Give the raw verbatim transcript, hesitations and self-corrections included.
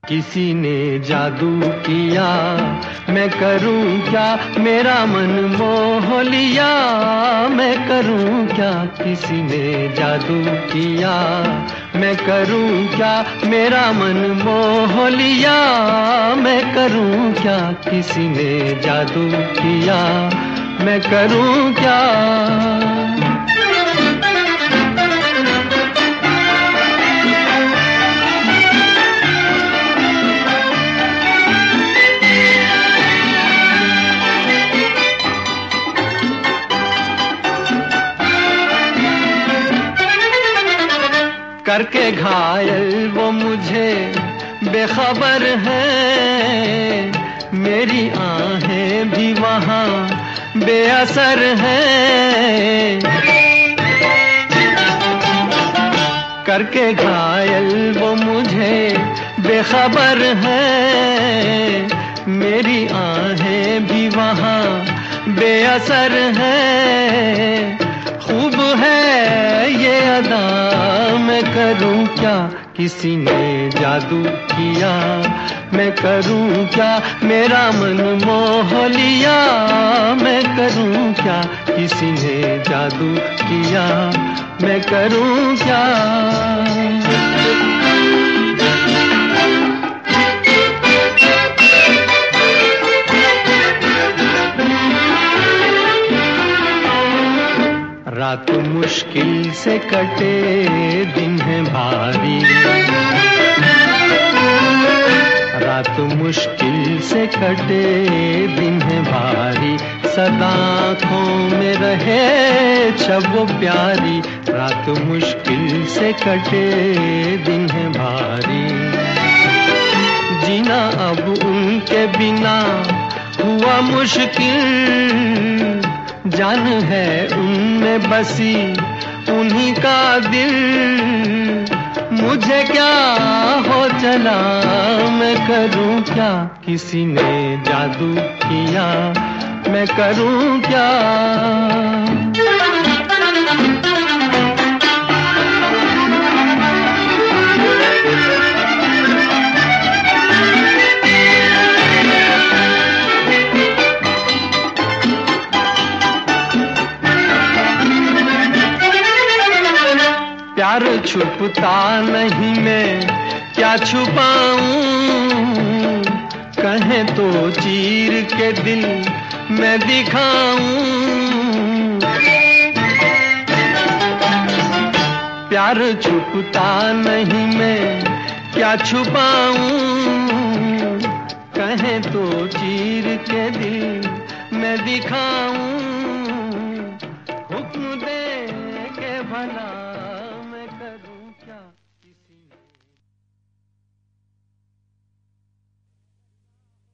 किसी ने जादू किया, मैं करूं क्या, मेरा मन मोह लिया, मैं करूं क्या। किसी ने जादू किया, मैं करूं क्या, मेरा मन मोह लिया, मैं करूं क्या। किसी ने जादू किया, मैं करूं क्या। करके घायल वो मुझे बेखबर है, मेरी आहें भी वहाँ बेअसर है। करके घायल वो मुझे बेखबर है, मेरी आहें भी वहाँ बेअसर है। खूब है ये अदा, मैं करूं क्या। किसी ने जादू किया, मैं करूं क्या, मेरा मन मोह लिया, मैं करूं क्या। किसी ने जादू किया, मैं करूं क्या। रात मुश्किल से कटे, दिन है भारी। रात मुश्किल से कटे, दिन है भारी। सदा आँखों में रहे शब वो प्यारी। रात मुश्किल से कटे, दिन है भारी। जीना अब उनके बिना हुआ मुश्किल, जान है उनमें बसी उन्हीं का दिल। मुझे क्या हो चला, मैं करूं क्या। किसी ने जादू किया, मैं करूं क्या। प्यार छुपता नहीं, मैं क्या छुपाऊं। कहें तो चीर के दिल मैं दिखाऊं। प्यार छुपता नहीं, मैं क्या छुपाऊं। कहें तो चीर के दिल मैं दिखाऊं। हुक्म दे के भला